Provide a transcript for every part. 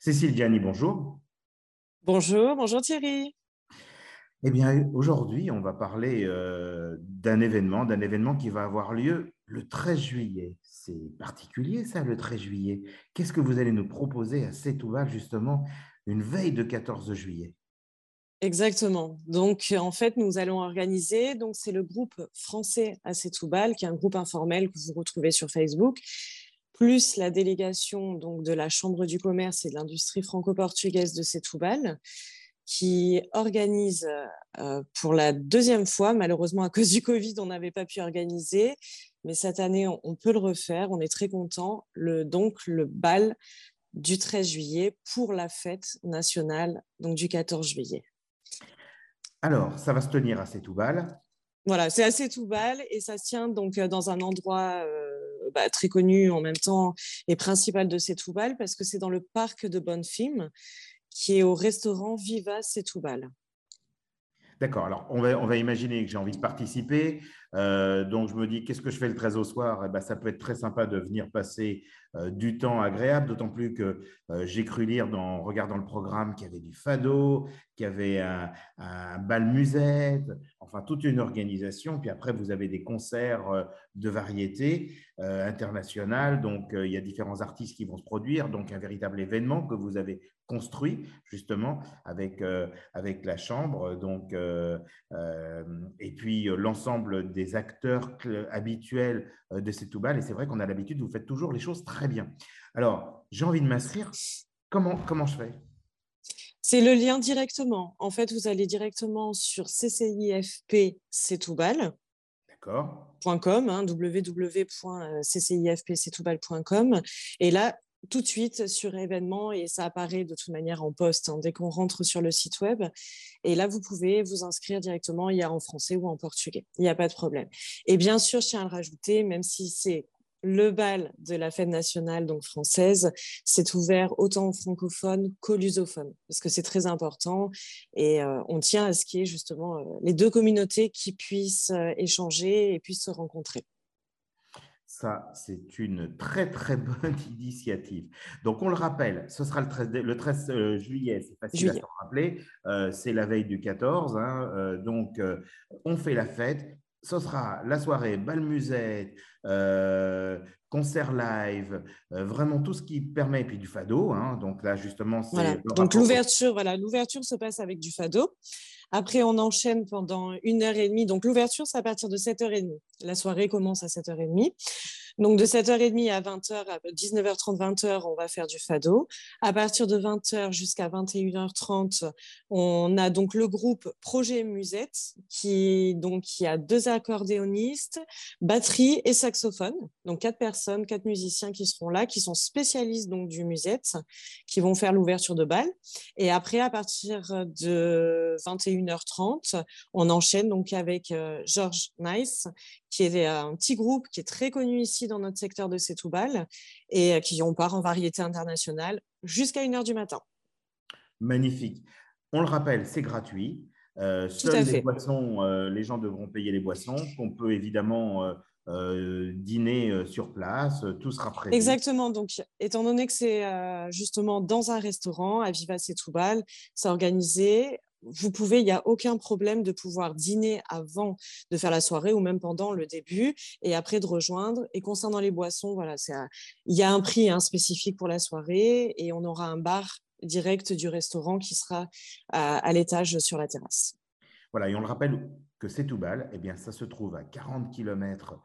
Cécile Gianni, bonjour. Bonjour, bonjour Thierry. Eh bien, aujourd'hui, on va parler d'un événement qui va avoir lieu le 13 juillet. C'est particulier, ça, le 13 juillet. Qu'est-ce que vous allez nous proposer à Setúbal, justement, une veille de 14 juillet? Exactement. Donc, en fait, nous allons organiser, donc c'est le groupe français à Setúbal, qui est un groupe informel que vous retrouvez sur Facebook, plus la délégation donc de la Chambre du commerce et de l'industrie franco-portugaise de Setúbal, qui organise pour la deuxième fois, malheureusement à cause du Covid, on n'avait pas pu organiser, mais cette année, on peut le refaire. On est très content. Donc, le bal du 13 juillet pour la fête nationale donc du 14 juillet. Alors, ça va se tenir à Setúbal. Voilà, c'est assez tout bal et ça se tient donc dans un endroit très connu en même temps et principal de Setúbal parce que c'est dans le parc de Bonfim qui est au restaurant Viva Setúbal. D'accord, alors on va imaginer que j'ai envie de participer. Donc je me dis, qu'est-ce que je fais le 13 au soir? Eh ben, ça peut être très sympa de venir passer du temps agréable, d'autant plus que j'ai cru lire en regardant le programme qu'il y avait du fado, qu'il y avait un bal musette, enfin toute une organisation. Puis après, vous avez des concerts de variété internationales. Donc il y a différents artistes qui vont se produire. Donc un véritable événement que vous avez construit justement avec la Chambre. Et puis l'ensemble des acteurs habituels de Setúbal. Et c'est vrai qu'on a l'habitude, vous faites toujours les choses très bien. Alors, j'ai envie de m'inscrire. Comment je fais? C'est le lien directement. En fait, vous allez directement sur CCIFP-Setúbal.com, D'accord. www.ccifpsetúbal.com. Et là, tout de suite sur événements, et ça apparaît de toute manière en poste dès qu'on rentre sur le site web. Et là, vous pouvez vous inscrire directement, il y a en français ou en portugais. Il n'y a pas de problème. Et bien sûr, je tiens à le rajouter, même si c'est le bal de la fête nationale donc française, c'est ouvert autant aux francophones qu'aux lusophones, parce que c'est très important. Et on tient à ce qu'il y ait justement les deux communautés qui puissent échanger et puissent se rencontrer. Ça, c'est une très, très bonne initiative. Donc, on le rappelle, ce sera le 13 juillet, c'est facile à Juillet. s'en rappeler, c'est la veille du 14, hein, on fait la fête. Ce sera la soirée, bal musette, concert live, vraiment tout ce qui permet, et puis du fado. Hein, donc là, justement, c'est Voilà. le Donc rapport. l'ouverture se passe avec du fado. Après, on enchaîne pendant 1 heure et demie. Donc l'ouverture, c'est à partir de 7h30. La soirée commence à 7h30. Donc de 7h30 à 20h, à 19h30, 20h, on va faire du fado. À partir de 20h jusqu'à 21h30, on a donc le groupe Projet Musette qui a 2 accordéonistes, batterie et saxophone. Donc 4 personnes, 4 musiciens qui seront là, qui sont spécialistes donc du musette, qui vont faire l'ouverture de bal. Et après, à partir de 21h30, on enchaîne donc avec George Nice, qui est un petit groupe qui est très connu ici dans notre secteur de Setúbal et qui on part en variété internationale jusqu'à 1h du matin. Magnifique. On le rappelle, c'est gratuit. Tout Seuls à les fait. boissons, les gens devront payer les boissons, qu'on peut évidemment dîner sur place, tout sera prévu. Exactement. Donc, étant donné que c'est justement dans un restaurant à Viva Setúbal, c'est organisé. Vous pouvez, il n'y a aucun problème de pouvoir dîner avant de faire la soirée ou même pendant le début et après de rejoindre. Et concernant les boissons, voilà, il y a un prix spécifique pour la soirée et on aura un bar direct du restaurant qui sera à l'étage sur la terrasse. Voilà, et on le rappelle que Setúbal, eh bien, ça se trouve à 40 kilomètres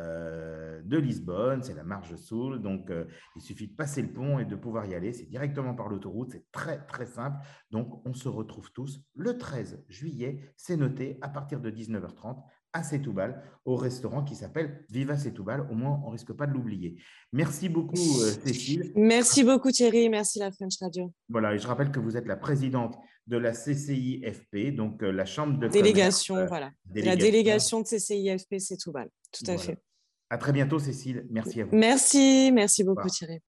de Lisbonne, c'est la Marge Sul, donc il suffit de passer le pont et de pouvoir y aller, c'est directement par l'autoroute, c'est très très simple, donc on se retrouve tous le 13 juillet, c'est noté, à partir de 19h30 à Setúbal, au restaurant qui s'appelle Viva Setúbal, au moins on ne risque pas de l'oublier. Merci beaucoup Cécile. Merci beaucoup Thierry, merci la French Radio. Voilà, et je rappelle que vous êtes la présidente de la CCIFP, donc la Chambre de commerce, Délégation, voilà. C'est la délégation. délégation de CCIFP, c'est tout bal. Tout à Voilà. fait. À très bientôt, Cécile. Merci à vous. Merci, merci beaucoup Au revoir. Thierry.